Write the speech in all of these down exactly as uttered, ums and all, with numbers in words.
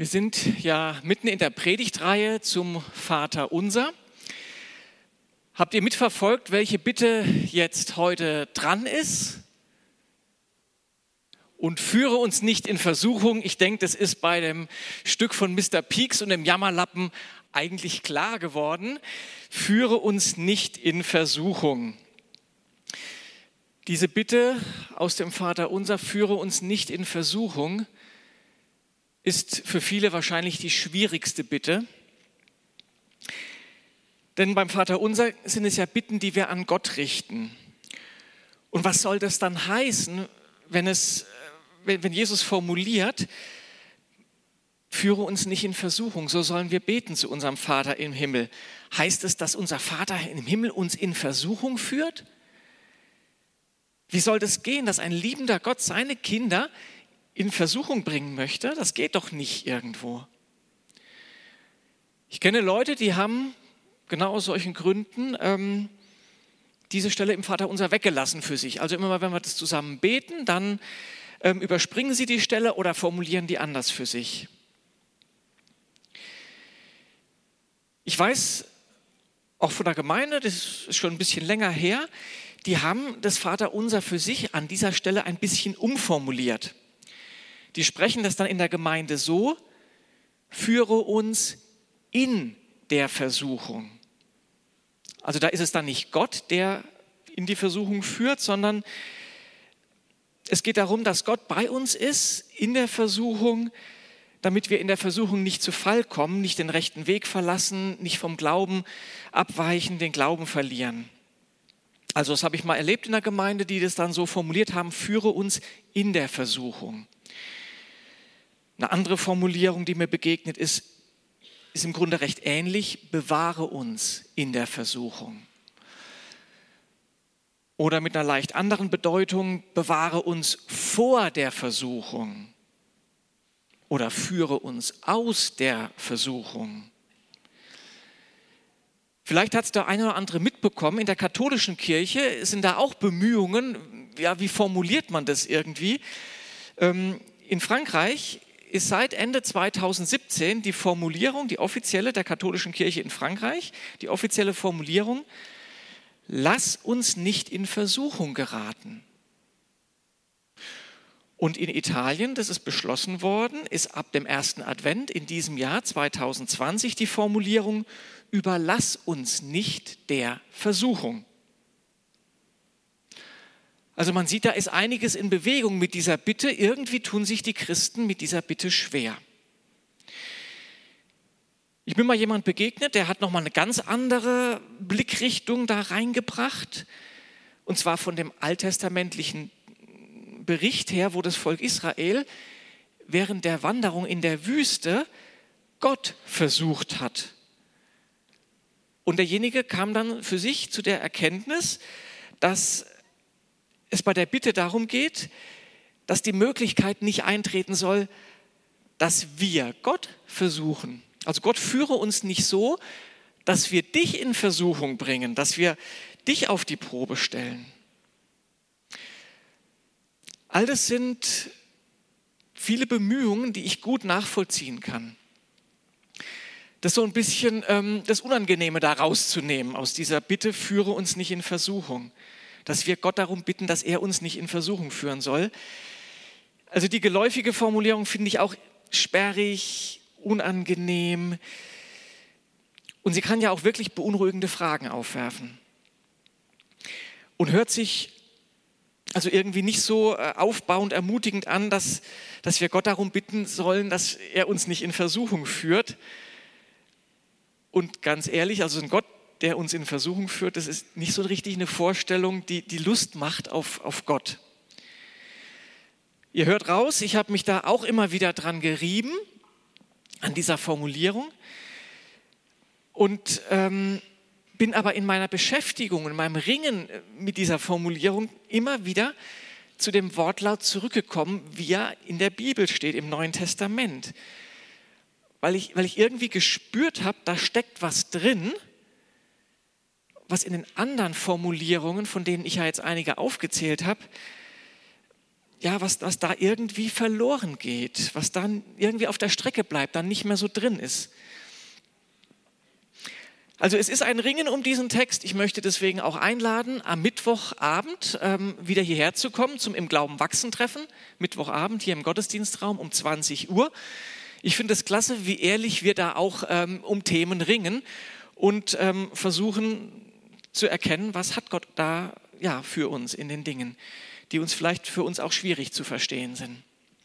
Wir sind ja mitten in der Predigtreihe zum Vater Unser. Habt ihr mitverfolgt, welche Bitte jetzt heute dran ist? Und führe uns nicht in Versuchung. Ich denke, das ist bei dem Stück von Mister Peaks und dem Jammerlappen eigentlich klar geworden. Führe uns nicht in Versuchung. Diese Bitte aus dem Vater Unser, führe uns nicht in Versuchung, ist für viele wahrscheinlich die schwierigste Bitte. Denn beim Vater Unser sind es ja Bitten, die wir an Gott richten. Und was soll das dann heißen, wenn, es, wenn, wenn Jesus formuliert, führe uns nicht in Versuchung, so sollen wir beten zu unserem Vater im Himmel. Heißt es, dass unser Vater im Himmel uns in Versuchung führt? Wie soll das gehen, dass ein liebender Gott seine Kinder in Versuchung bringen möchte? Das geht doch nicht irgendwo. Ich kenne Leute, die haben genau aus solchen Gründen ähm, diese Stelle im Vaterunser weggelassen für sich. Also immer mal, wenn wir das zusammen beten, dann ähm, überspringen sie die Stelle oder formulieren die anders für sich. Ich weiß auch von der Gemeinde, das ist schon ein bisschen länger her, die haben das Vaterunser für sich an dieser Stelle ein bisschen umformuliert. Die sprechen das dann in der Gemeinde so: Führe uns in der Versuchung. Also da ist es dann nicht Gott, der in die Versuchung führt, sondern es geht darum, dass Gott bei uns ist in der Versuchung, damit wir in der Versuchung nicht zu Fall kommen, nicht den rechten Weg verlassen, nicht vom Glauben abweichen, den Glauben verlieren. Also das habe ich mal erlebt in der Gemeinde, die das dann so formuliert haben: Führe uns in der Versuchung. Eine andere Formulierung, die mir begegnet ist, ist im Grunde recht ähnlich: Bewahre uns in der Versuchung. Oder mit einer leicht anderen Bedeutung: Bewahre uns vor der Versuchung. Oder führe uns aus der Versuchung. Vielleicht hat es der eine oder andere mitbekommen, in der katholischen Kirche sind da auch Bemühungen, ja, wie formuliert man das irgendwie? Ähm, in Frankreich ist seit Ende zweitausendsiebzehn die Formulierung, die offizielle der katholischen Kirche in Frankreich, die offizielle Formulierung: Lass uns nicht in Versuchung geraten. Und in Italien, das ist beschlossen worden, ist ab dem ersten Advent in diesem Jahr zweitausendzwanzig die Formulierung: Überlass uns nicht der Versuchung. Also man sieht, da ist einiges in Bewegung mit dieser Bitte. Irgendwie tun sich die Christen mit dieser Bitte schwer. Ich bin mal jemand begegnet, der hat nochmal eine ganz andere Blickrichtung da reingebracht. Und zwar von dem alttestamentlichen Bericht her, wo das Volk Israel während der Wanderung in der Wüste Gott versucht hat. Und derjenige kam dann für sich zu der Erkenntnis, dass es bei der Bitte darum geht, dass die Möglichkeit nicht eintreten soll, dass wir Gott versuchen. Also Gott führe uns nicht so, dass wir dich in Versuchung bringen, dass wir dich auf die Probe stellen. All das sind viele Bemühungen, die ich gut nachvollziehen kann. Das ist so ein bisschen ähm, das Unangenehme da rauszunehmen aus dieser Bitte, führe uns nicht in Versuchung. Dass wir Gott darum bitten, dass er uns nicht in Versuchung führen soll. Also die geläufige Formulierung finde ich auch sperrig, unangenehm. Und sie kann ja auch wirklich beunruhigende Fragen aufwerfen. Und hört sich also irgendwie nicht so aufbauend, ermutigend an, dass, dass wir Gott darum bitten sollen, dass er uns nicht in Versuchung führt. Und ganz ehrlich, also ein Gott, der uns in Versuchung führt, das ist nicht so richtig eine Vorstellung, die, die Lust macht auf, auf Gott. Ihr hört raus, ich habe mich da auch immer wieder dran gerieben, an dieser Formulierung. Und ähm, bin aber in meiner Beschäftigung, in meinem Ringen mit dieser Formulierung immer wieder zu dem Wortlaut zurückgekommen, wie er in der Bibel steht, im Neuen Testament. Weil ich, weil ich irgendwie gespürt habe, da steckt was drin, was in den anderen Formulierungen, von denen ich ja jetzt einige aufgezählt habe, ja, was, was da irgendwie verloren geht, was dann irgendwie auf der Strecke bleibt, dann nicht mehr so drin ist. Also es ist ein Ringen um diesen Text. Ich möchte deswegen auch einladen, am Mittwochabend ähm, wieder hierher zu kommen zum Im Glauben wachsen Treffen. Mittwochabend hier im Gottesdienstraum um zwanzig Uhr. Ich finde es klasse, wie ehrlich wir da auch ähm, um Themen ringen und ähm, versuchen zu erkennen, was hat Gott da ja, für uns in den Dingen, die uns vielleicht für uns auch schwierig zu verstehen sind.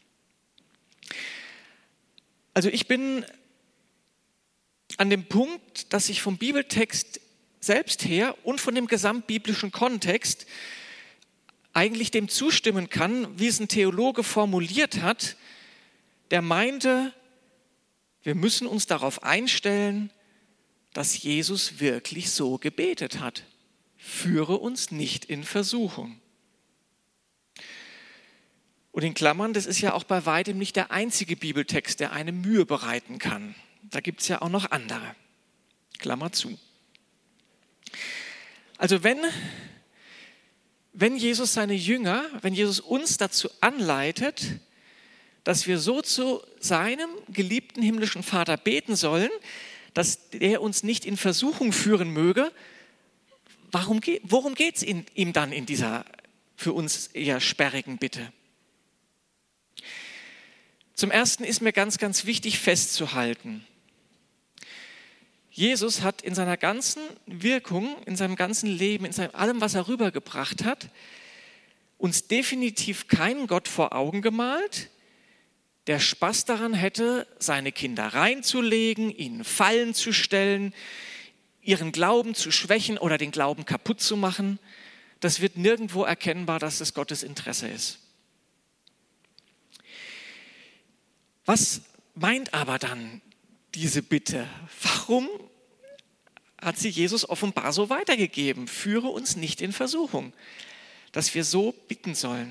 Also ich bin an dem Punkt, dass ich vom Bibeltext selbst her und von dem gesamtbiblischen Kontext eigentlich dem zustimmen kann, wie es ein Theologe formuliert hat, der meinte, wir müssen uns darauf einstellen, dass Jesus wirklich so gebetet hat. Führe uns nicht in Versuchung. Und in Klammern, das ist ja auch bei weitem nicht der einzige Bibeltext, der eine Mühe bereiten kann. Da gibt es ja auch noch andere. Klammer zu. Also wenn, wenn Jesus seine Jünger, wenn Jesus uns dazu anleitet, dass wir so zu seinem geliebten himmlischen Vater beten sollen, dass er uns nicht in Versuchung führen möge, warum, worum geht es ihm dann in dieser für uns eher sperrigen Bitte? Zum Ersten ist mir ganz, ganz wichtig festzuhalten, Jesus hat in seiner ganzen Wirkung, in seinem ganzen Leben, in seinem, allem, was er rübergebracht hat, uns definitiv keinen Gott vor Augen gemalt, der Spaß daran hätte, seine Kinder reinzulegen, ihnen Fallen zu stellen, ihren Glauben zu schwächen oder den Glauben kaputt zu machen. Das wird nirgendwo erkennbar, dass es Gottes Interesse ist. Was meint aber dann diese Bitte? Warum hat sie Jesus offenbar so weitergegeben? Führe uns nicht in Versuchung, dass wir so bitten sollen.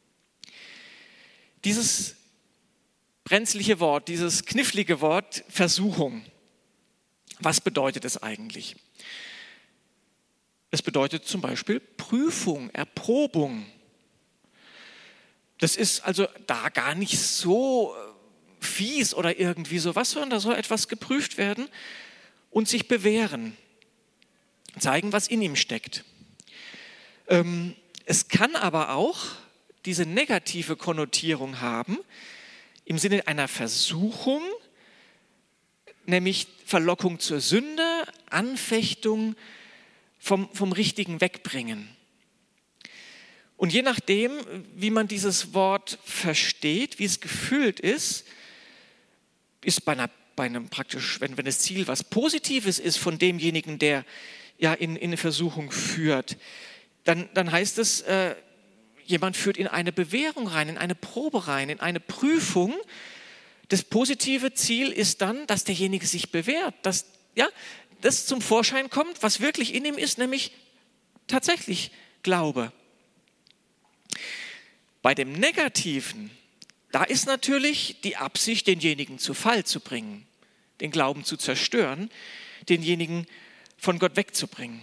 Dieses brenzliche Wort, dieses knifflige Wort Versuchung, was bedeutet es eigentlich? Es bedeutet zum Beispiel Prüfung, Erprobung. Das ist also da gar nicht so fies oder irgendwie sowas, sondern da soll etwas geprüft werden und sich bewähren, zeigen, was in ihm steckt. Ähm, es kann aber auch diese negative Konnotierung haben, im Sinne einer Versuchung, nämlich Verlockung zur Sünde, Anfechtung vom, vom Richtigen wegbringen. Und je nachdem, wie man dieses Wort versteht, wie es gefüllt ist, ist bei, einer, bei einem praktisch, wenn, wenn das Ziel was Positives ist von demjenigen, der ja in, in eine Versuchung führt, dann, dann heißt es, äh, jemand führt in eine Bewährung rein, in eine Probe rein, in eine Prüfung. Das positive Ziel ist dann, dass derjenige sich bewährt, dass ja, das zum Vorschein kommt, was wirklich in ihm ist, nämlich tatsächlich Glaube. Bei dem Negativen, da ist natürlich die Absicht, denjenigen zu Fall zu bringen, den Glauben zu zerstören, denjenigen von Gott wegzubringen.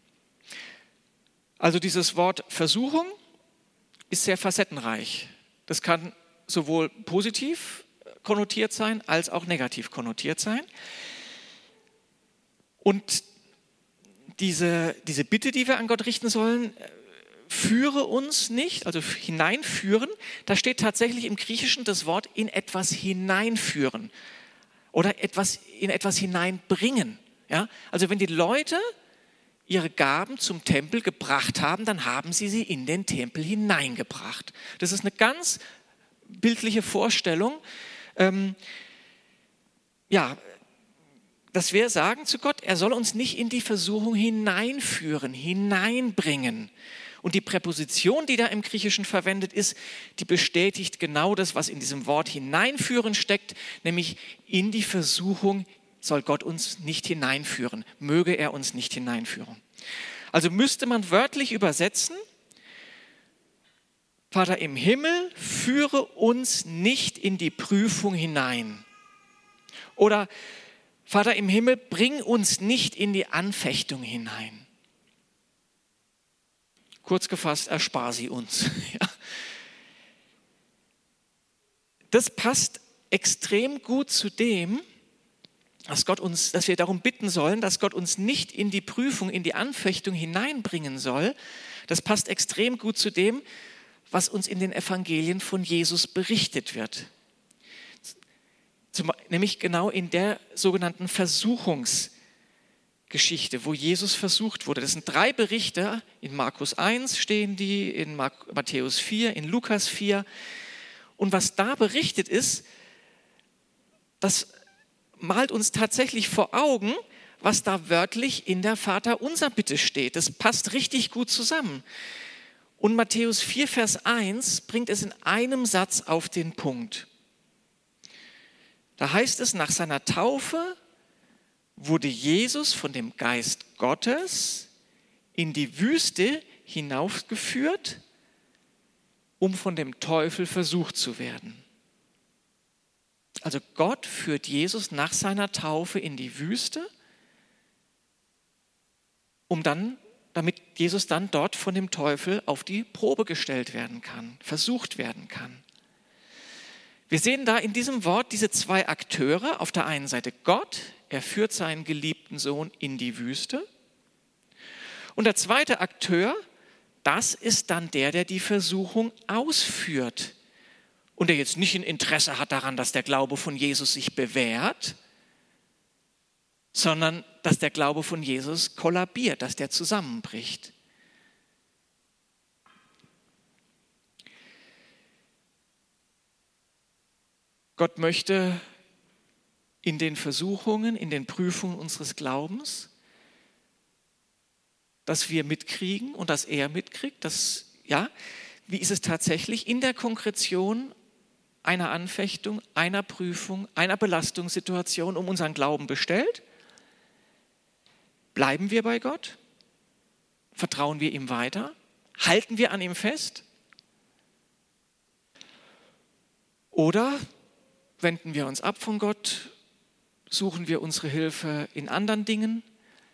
Also dieses Wort Versuchung ist sehr facettenreich. Das kann sowohl positiv konnotiert sein, als auch negativ konnotiert sein. Und diese, diese Bitte, die wir an Gott richten sollen, führe uns nicht, also hineinführen, da steht tatsächlich im Griechischen das Wort in etwas hineinführen oder etwas, in etwas hineinbringen. Ja? Also wenn die Leute ihre Gaben zum Tempel gebracht haben, dann haben sie sie in den Tempel hineingebracht. Das ist eine ganz bildliche Vorstellung. Ähm, ja, dass wir sagen zu Gott, er soll uns nicht in die Versuchung hineinführen, hineinbringen. Und die Präposition, die da im Griechischen verwendet ist, die bestätigt genau das, was in diesem Wort hineinführen steckt, nämlich in die Versuchung soll Gott uns nicht hineinführen, möge er uns nicht hineinführen. Also müsste man wörtlich übersetzen, Vater im Himmel, führe uns nicht in die Prüfung hinein. Oder Vater im Himmel, bring uns nicht in die Anfechtung hinein. Kurz gefasst, erspar sie uns. Ja. Das passt extrem gut zu dem, dass Gott uns, dass wir darum bitten sollen, dass Gott uns nicht in die Prüfung, in die Anfechtung hineinbringen soll. Das passt extrem gut zu dem, was uns in den Evangelien von Jesus berichtet wird. Zum, nämlich genau in der sogenannten Versuchungsgeschichte, wo Jesus versucht wurde. Das sind drei Berichte, in Markus eins stehen die, in Matthäus vier, in Lukas vier. Und was da berichtet ist, das malt uns tatsächlich vor Augen, was da wörtlich in der Vaterunser-Bitte steht. Das passt richtig gut zusammen. Und Matthäus vier, Vers eins bringt es in einem Satz auf den Punkt. Da heißt es, nach seiner Taufe wurde Jesus von dem Geist Gottes in die Wüste hinaufgeführt, um von dem Teufel versucht zu werden. Also Gott führt Jesus nach seiner Taufe in die Wüste, um dann, damit Jesus dann dort von dem Teufel auf die Probe gestellt werden kann, versucht werden kann. Wir sehen da in diesem Wort diese zwei Akteure. Auf der einen Seite Gott, er führt seinen geliebten Sohn in die Wüste. Und der zweite Akteur, das ist dann der, der die Versuchung ausführt. Und der jetzt nicht ein Interesse hat daran, dass der Glaube von Jesus sich bewährt, sondern dass der Glaube von Jesus kollabiert, dass der zusammenbricht. Gott möchte in den Versuchungen, in den Prüfungen unseres Glaubens, dass wir mitkriegen und dass er mitkriegt, dass, ja, wie ist es tatsächlich in der Konkretion einer Anfechtung, einer Prüfung, einer Belastungssituation um unseren Glauben bestellt? Bleiben wir bei Gott? Vertrauen wir ihm weiter? Halten wir an ihm fest? Oder wenden wir uns ab von Gott? Suchen wir unsere Hilfe in anderen Dingen?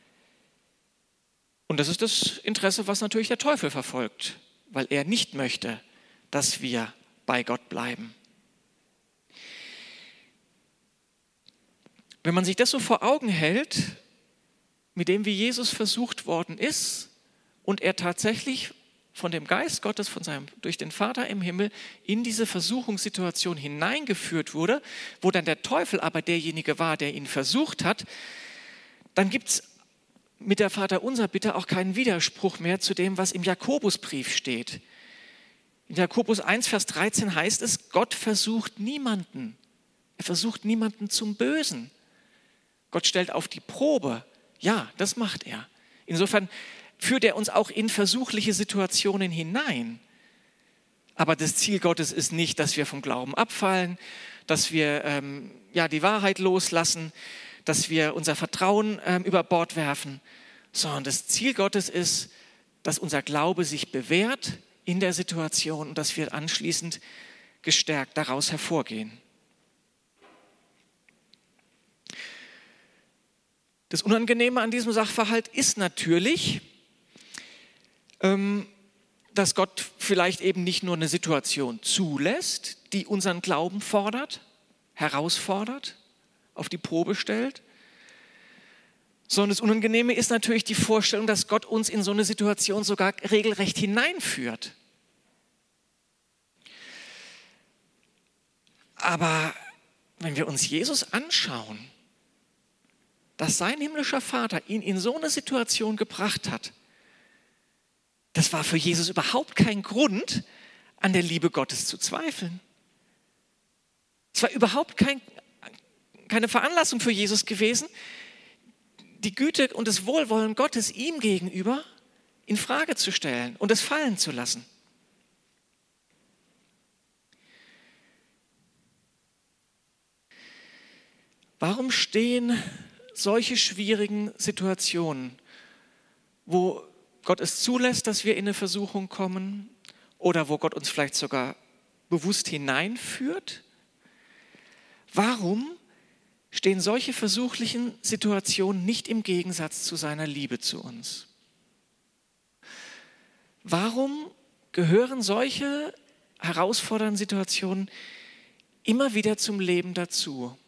Und das ist das Interesse, was natürlich der Teufel verfolgt, weil er nicht möchte, dass wir bei Gott bleiben. Wenn man sich das so vor Augen hält, mit dem wie Jesus versucht worden ist und er tatsächlich von dem Geist Gottes, von seinem, durch den Vater im Himmel in diese Versuchungssituation hineingeführt wurde, wo dann der Teufel aber derjenige war, der ihn versucht hat, dann gibt es mit der Vaterunser-Bitte auch keinen Widerspruch mehr zu dem, was im Jakobusbrief steht. In Jakobus eins, Vers dreizehn heißt es, Gott versucht niemanden. Er versucht niemanden zum Bösen. Gott stellt auf die Probe. Ja, das macht er. Insofern führt er uns auch in versuchliche Situationen hinein. Aber das Ziel Gottes ist nicht, dass wir vom Glauben abfallen, dass wir ähm, ja, die Wahrheit loslassen, dass wir unser Vertrauen ähm, über Bord werfen, sondern das Ziel Gottes ist, dass unser Glaube sich bewährt in der Situation und dass wir anschließend gestärkt daraus hervorgehen. Das Unangenehme an diesem Sachverhalt ist natürlich, ähm, dass Gott vielleicht eben nicht nur eine Situation zulässt, die unseren Glauben fordert, herausfordert, auf die Probe stellt, sondern das Unangenehme ist natürlich die Vorstellung, dass Gott uns in so eine Situation sogar regelrecht hineinführt. Aber wenn wir uns Jesus anschauen, dass sein himmlischer Vater ihn in so eine Situation gebracht hat, das war für Jesus überhaupt kein Grund, an der Liebe Gottes zu zweifeln. Es war überhaupt kein, keine Veranlassung für Jesus gewesen, die Güte und das Wohlwollen Gottes ihm gegenüber in Frage zu stellen und es fallen zu lassen. Warum stehen solche schwierigen Situationen, wo Gott es zulässt, dass wir in eine Versuchung kommen oder wo Gott uns vielleicht sogar bewusst hineinführt? Warum stehen solche versuchlichen Situationen nicht im Gegensatz zu seiner Liebe zu uns? Warum gehören solche herausfordernden Situationen immer wieder zum Leben dazu.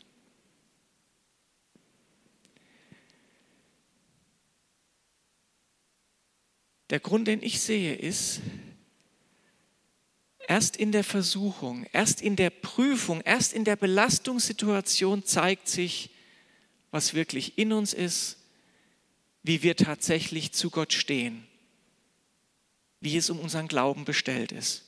Der Grund, den ich sehe, ist, erst in der Versuchung, erst in der Prüfung, erst in der Belastungssituation zeigt sich, was wirklich in uns ist, wie wir tatsächlich zu Gott stehen, wie es um unseren Glauben bestellt ist.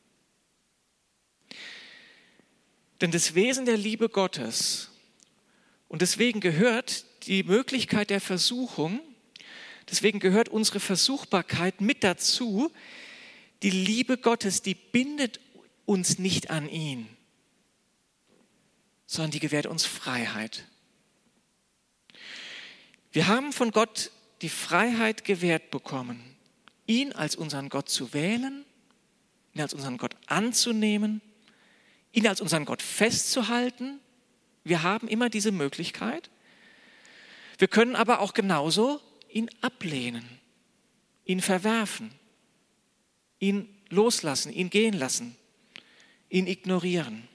Denn das Wesen der Liebe Gottes, und deswegen gehört die Möglichkeit der Versuchung, deswegen gehört unsere Versuchbarkeit mit dazu. Die Liebe Gottes, die bindet uns nicht an ihn, sondern die gewährt uns Freiheit. Wir haben von Gott die Freiheit gewährt bekommen, ihn als unseren Gott zu wählen, ihn als unseren Gott anzunehmen, ihn als unseren Gott festzuhalten. Wir haben immer diese Möglichkeit. Wir können aber auch genauso ihn ablehnen, ihn verwerfen, ihn loslassen, ihn gehen lassen, ihn ignorieren.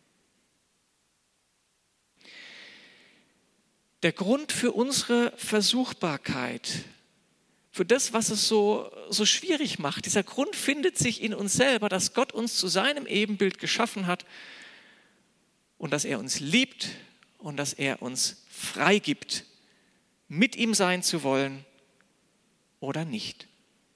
Der Grund für unsere Versuchbarkeit, für das, was es so, so schwierig macht, dieser Grund findet sich in uns selber, dass Gott uns zu seinem Ebenbild geschaffen hat und dass er uns liebt und dass er uns freigibt, mit ihm sein zu wollen oder nicht.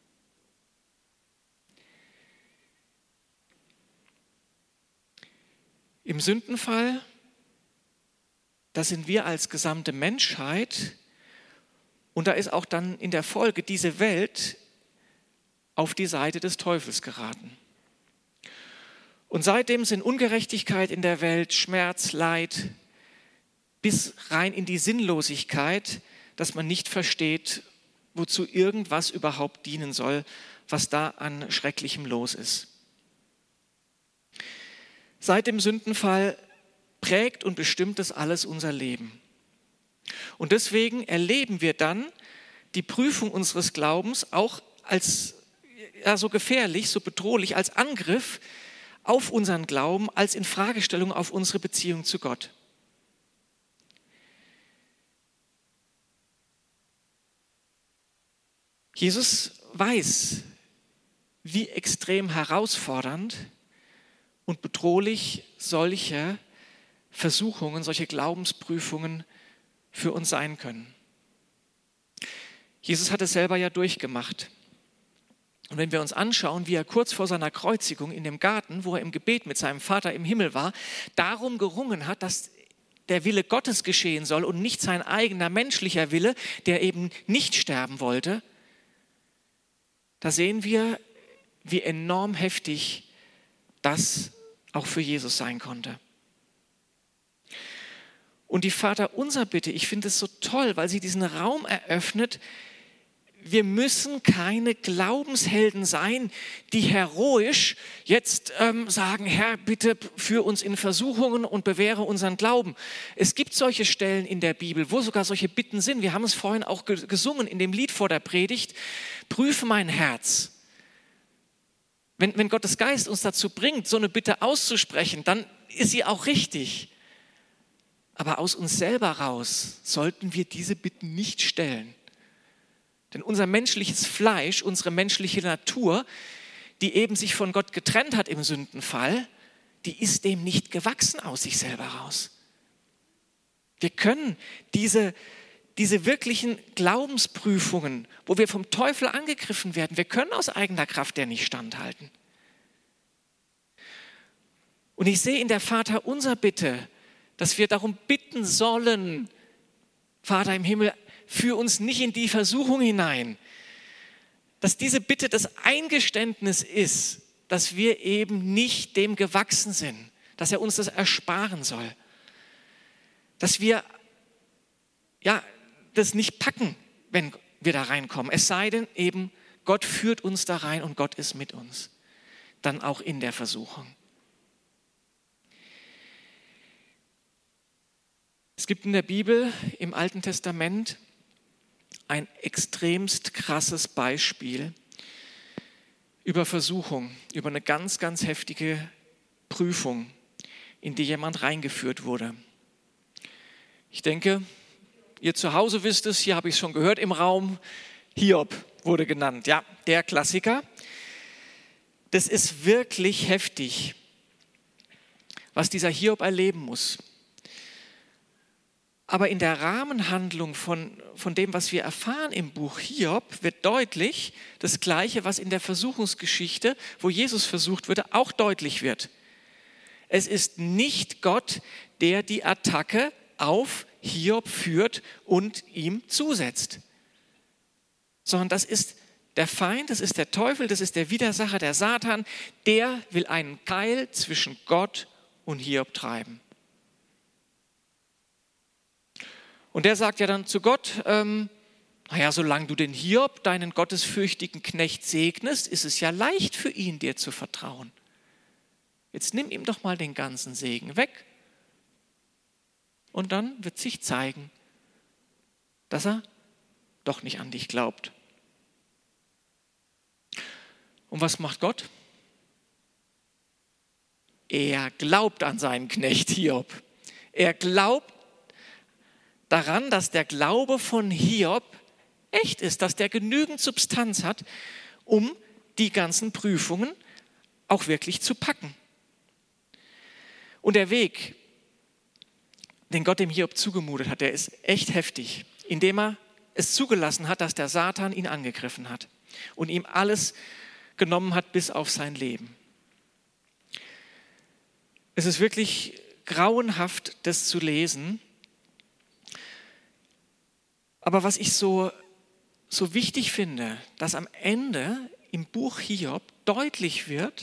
Im Sündenfall, da sind wir als gesamte Menschheit und da ist auch dann in der Folge diese Welt auf die Seite des Teufels geraten. Und seitdem sind Ungerechtigkeit in der Welt, Schmerz, Leid, bis rein in die Sinnlosigkeit, dass man nicht versteht, wozu irgendwas überhaupt dienen soll, was da an Schrecklichem los ist. Seit dem Sündenfall prägt und bestimmt das alles unser Leben. Und deswegen erleben wir dann die Prüfung unseres Glaubens auch als ja, so gefährlich, so bedrohlich, als Angriff auf unseren Glauben, als Infragestellung auf unsere Beziehung zu Gott. Jesus weiß, wie extrem herausfordernd und bedrohlich solche Versuchungen, solche Glaubensprüfungen für uns sein können. Jesus hat es selber ja durchgemacht. Und wenn wir uns anschauen, wie er kurz vor seiner Kreuzigung in dem Garten, wo er im Gebet mit seinem Vater im Himmel war, darum gerungen hat, dass der Wille Gottes geschehen soll und nicht sein eigener menschlicher Wille, der eben nicht sterben wollte, da sehen wir, wie enorm heftig das auch für Jesus sein konnte. Und die Vaterunser-Bitte, ich finde es so toll, weil sie diesen Raum eröffnet. Wir müssen keine Glaubenshelden sein, die heroisch jetzt ähm, sagen, Herr, bitte führ uns in Versuchungen und bewähre unseren Glauben. Es gibt solche Stellen in der Bibel, wo sogar solche Bitten sind. Wir haben es vorhin auch gesungen in dem Lied vor der Predigt. Prüfe mein Herz. Wenn, wenn Gottes Geist uns dazu bringt, so eine Bitte auszusprechen, dann ist sie auch richtig. Aber aus uns selber raus sollten wir diese Bitten nicht stellen. Denn unser menschliches Fleisch, unsere menschliche Natur, die eben sich von Gott getrennt hat im Sündenfall, die ist dem nicht gewachsen aus sich selber raus. Wir können diese, diese wirklichen Glaubensprüfungen, wo wir vom Teufel angegriffen werden, wir können aus eigener Kraft der nicht standhalten. Und ich sehe in der Vaterunser Bitte, dass wir darum bitten sollen, Vater im Himmel, führ uns nicht in die Versuchung hinein. Dass diese Bitte das Eingeständnis ist, dass wir eben nicht dem gewachsen sind, dass er uns das ersparen soll. Dass wir ja, das nicht packen, wenn wir da reinkommen. Es sei denn eben, Gott führt uns da rein und Gott ist mit uns. Dann auch in der Versuchung. Es gibt in der Bibel, im Alten Testament, ein extremst krasses Beispiel über Versuchung, über eine ganz, ganz heftige Prüfung, in die jemand reingeführt wurde. Ich denke, ihr zu Hause wisst es, hier habe ich es schon gehört im Raum, Hiob wurde genannt. Ja, der Klassiker. Das ist wirklich heftig, was dieser Hiob erleben muss. Aber in der Rahmenhandlung von, von dem, was wir erfahren im Buch Hiob, wird deutlich das Gleiche, was in der Versuchungsgeschichte, wo Jesus versucht wurde, auch deutlich wird. Es ist nicht Gott, der die Attacke auf Hiob führt und ihm zusetzt, sondern das ist der Feind, das ist der Teufel, das ist der Widersacher, der Satan, der will einen Keil zwischen Gott und Hiob treiben. Und der sagt ja dann zu Gott, ähm, naja, solange du den Hiob, deinen gottesfürchtigen Knecht, segnest, ist es ja leicht für ihn, dir zu vertrauen. Jetzt nimm ihm doch mal den ganzen Segen weg und dann wird sich zeigen, dass er doch nicht an dich glaubt. Und was macht Gott? Er glaubt an seinen Knecht Hiob. Er glaubt daran, dass der Glaube von Hiob echt ist, dass der genügend Substanz hat, um die ganzen Prüfungen auch wirklich zu packen. Und der Weg, den Gott dem Hiob zugemutet hat, der ist echt heftig, indem er es zugelassen hat, dass der Satan ihn angegriffen hat und ihm alles genommen hat bis auf sein Leben. Es ist wirklich grauenhaft, das zu lesen. Aber was ich so, so wichtig finde, dass am Ende im Buch Hiob deutlich wird,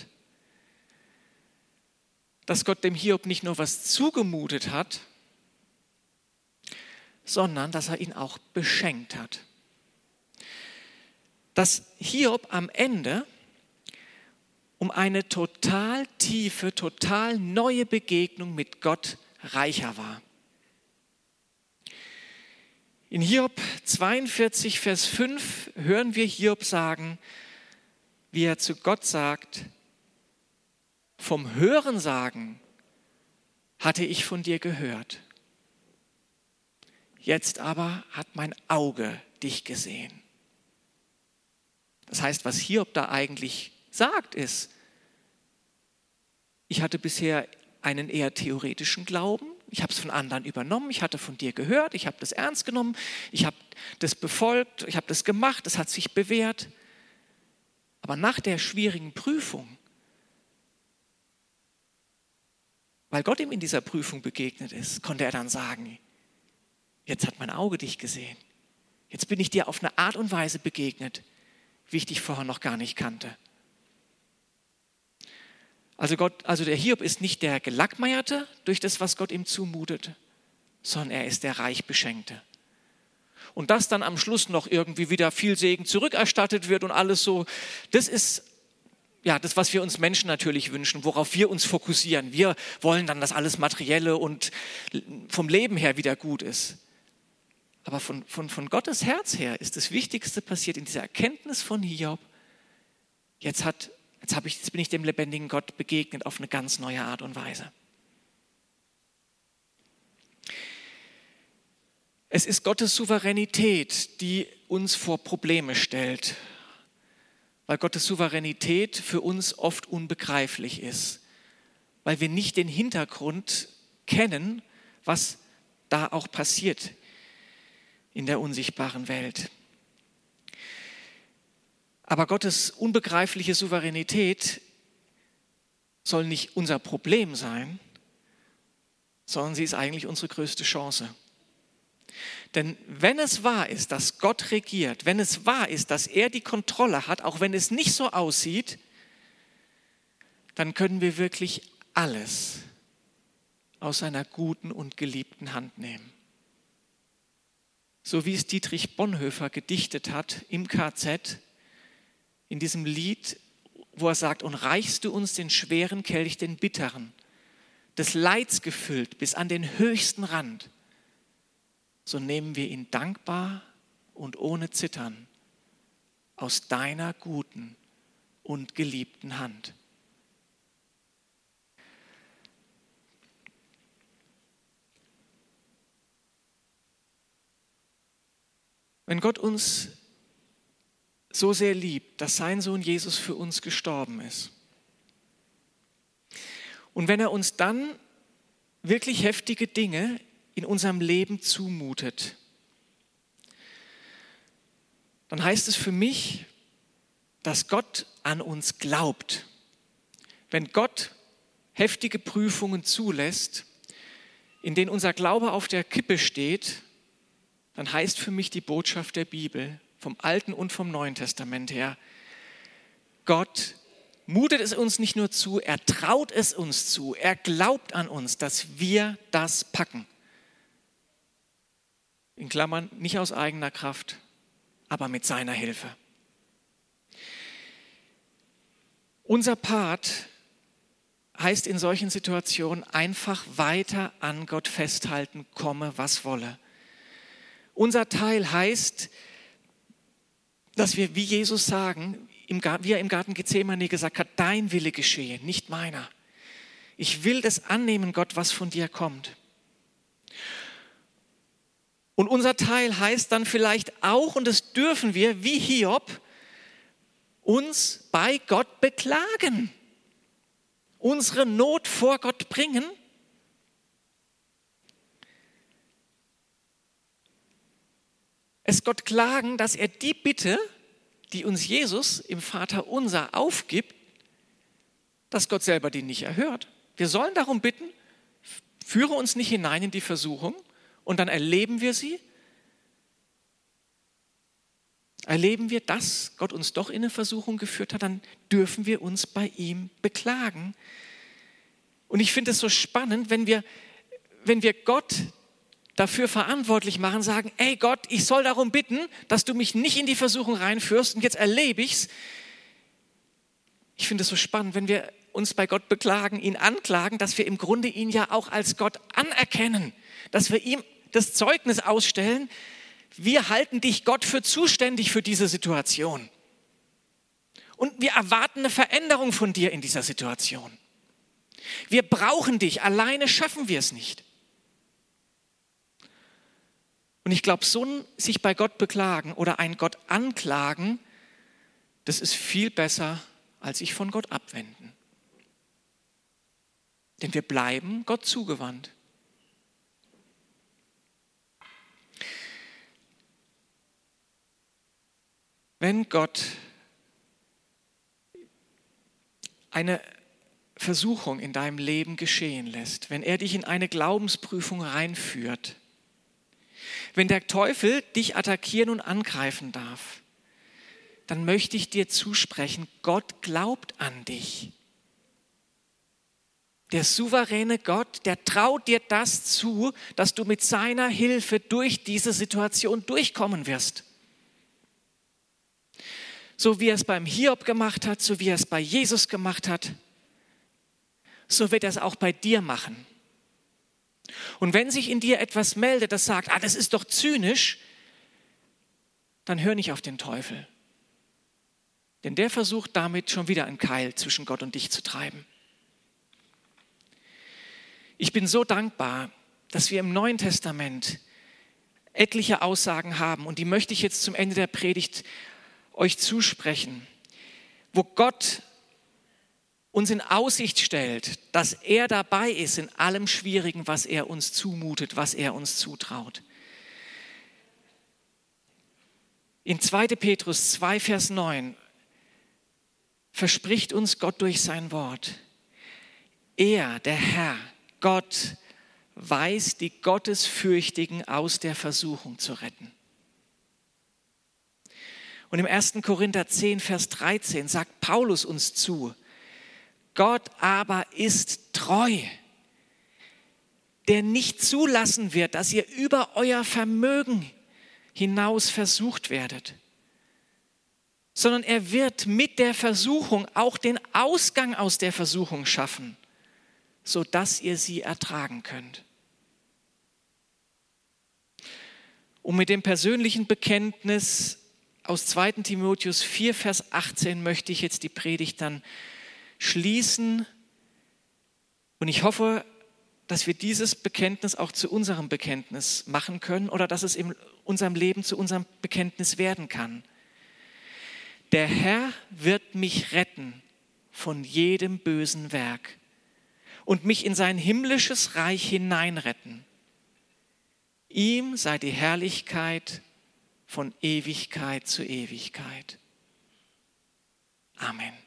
dass Gott dem Hiob nicht nur was zugemutet hat, sondern dass er ihn auch beschenkt hat. Dass Hiob am Ende um eine total tiefe, total neue Begegnung mit Gott reicher war. In Hiob zweiundvierzig, Vers fünf hören wir Hiob sagen, wie er zu Gott sagt, vom Hörensagen hatte ich von dir gehört. Jetzt aber hat mein Auge dich gesehen. Das heißt, was Hiob da eigentlich sagt, ist, ich hatte bisher einen eher theoretischen Glauben, ich habe es von anderen übernommen, ich hatte von dir gehört, ich habe das ernst genommen, ich habe das befolgt, ich habe das gemacht, es hat sich bewährt. Aber nach der schwierigen Prüfung, weil Gott ihm in dieser Prüfung begegnet ist, konnte er dann sagen, jetzt hat mein Auge dich gesehen. Jetzt bin ich dir auf eine Art und Weise begegnet, wie ich dich vorher noch gar nicht kannte. Also, Gott, also der Hiob ist nicht der Gelackmeierte durch das, was Gott ihm zumutet, sondern er ist der reich Beschenkte. Und dass dann am Schluss noch irgendwie wieder viel Segen zurückerstattet wird und alles so, das ist ja das, was wir uns Menschen natürlich wünschen, worauf wir uns fokussieren. Wir wollen dann, dass alles Materielle und vom Leben her wieder gut ist. Aber von, von, von Gottes Herz her ist das Wichtigste passiert in dieser Erkenntnis von Hiob. Jetzt hat Jetzt, habe ich, jetzt bin ich dem lebendigen Gott begegnet auf eine ganz neue Art und Weise. Es ist Gottes Souveränität, die uns vor Probleme stellt, weil Gottes Souveränität für uns oft unbegreiflich ist, weil wir nicht den Hintergrund kennen, was da auch passiert in der unsichtbaren Welt. Aber Gottes unbegreifliche Souveränität soll nicht unser Problem sein, sondern sie ist eigentlich unsere größte Chance. Denn wenn es wahr ist, dass Gott regiert, wenn es wahr ist, dass er die Kontrolle hat, auch wenn es nicht so aussieht, dann können wir wirklich alles aus seiner guten und geliebten Hand nehmen. So wie es Dietrich Bonhoeffer gedichtet hat im K Z, in diesem Lied, wo er sagt, und reichst du uns den schweren Kelch, den bitteren, des Leids gefüllt bis an den höchsten Rand, so nehmen wir ihn dankbar und ohne Zittern aus deiner guten und geliebten Hand. Wenn Gott uns so sehr liebt, dass sein Sohn Jesus für uns gestorben ist, und wenn er uns dann wirklich heftige Dinge in unserem Leben zumutet, dann heißt es für mich, dass Gott an uns glaubt. Wenn Gott heftige Prüfungen zulässt, in denen unser Glaube auf der Kippe steht, dann heißt für mich die Botschaft der Bibel, vom Alten und vom Neuen Testament her, Gott mutet es uns nicht nur zu, er traut es uns zu, er glaubt an uns, dass wir das packen. In Klammern, nicht aus eigener Kraft, aber mit seiner Hilfe. Unser Part heißt in solchen Situationen einfach weiter an Gott festhalten, komme was wolle. Unser Teil heißt, dass wir wie Jesus sagen, wie er im Garten Gethsemane gesagt hat, dein Wille geschehe, nicht meiner. Ich will das annehmen, Gott, was von dir kommt. Und unser Teil heißt dann vielleicht auch, und das dürfen wir, wie Hiob, uns bei Gott beklagen. Unsere Not vor Gott bringen. Es Gott klagen, dass er die Bitte, die uns Jesus im Vaterunser aufgibt, dass Gott selber die nicht erhört. Wir sollen darum bitten, führe uns nicht hinein in die Versuchung, und dann erleben wir sie. Erleben wir, dass Gott uns doch in eine Versuchung geführt hat, dann dürfen wir uns bei ihm beklagen. Und ich finde es so spannend, wenn wir, wenn wir Gott dafür verantwortlich machen, sagen, ey Gott, ich soll darum bitten, dass du mich nicht in die Versuchung reinführst, und jetzt erlebe ich es. Ich finde es so spannend, wenn wir uns bei Gott beklagen, ihn anklagen, dass wir im Grunde ihn ja auch als Gott anerkennen, dass wir ihm das Zeugnis ausstellen, wir halten dich, Gott, für zuständig für diese Situation. Und wir erwarten eine Veränderung von dir in dieser Situation. Wir brauchen dich, alleine schaffen wir es nicht. Und ich glaube, so ein sich bei Gott beklagen oder einen Gott anklagen, das ist viel besser, als sich von Gott abwenden. Denn wir bleiben Gott zugewandt. Wenn Gott eine Versuchung in deinem Leben geschehen lässt, wenn er dich in eine Glaubensprüfung reinführt, wenn der Teufel dich attackieren und angreifen darf, dann möchte ich dir zusprechen, Gott glaubt an dich. Der souveräne Gott, der traut dir das zu, dass du mit seiner Hilfe durch diese Situation durchkommen wirst. So wie er es beim Hiob gemacht hat, so wie er es bei Jesus gemacht hat, so wird er es auch bei dir machen. Und wenn sich in dir etwas meldet, das sagt, ah, das ist doch zynisch, dann hör nicht auf den Teufel. Denn der versucht damit schon wieder einen Keil zwischen Gott und dich zu treiben. Ich bin so dankbar, dass wir im Neuen Testament etliche Aussagen haben, und die möchte ich jetzt zum Ende der Predigt euch zusprechen, wo Gott uns in Aussicht stellt, dass er dabei ist in allem Schwierigen, was er uns zumutet, was er uns zutraut. In zweiter Petrus zwei, Vers neun verspricht uns Gott durch sein Wort, er, der Herr, Gott, weiß die Gottesfürchtigen aus der Versuchung zu retten. Und im erster Korinther zehn, Vers dreizehn sagt Paulus uns zu, Gott aber ist treu, der nicht zulassen wird, dass ihr über euer Vermögen hinaus versucht werdet, sondern er wird mit der Versuchung auch den Ausgang aus der Versuchung schaffen, sodass ihr sie ertragen könnt. Und mit dem persönlichen Bekenntnis aus zweiter Timotheus vier, Vers achtzehn möchte ich jetzt die Predigt dann schließen. Und ich hoffe, dass wir dieses Bekenntnis auch zu unserem Bekenntnis machen können oder dass es in unserem Leben zu unserem Bekenntnis werden kann. Der Herr wird mich retten von jedem bösen Werk und mich in sein himmlisches Reich hineinretten. Ihm sei die Herrlichkeit von Ewigkeit zu Ewigkeit. Amen.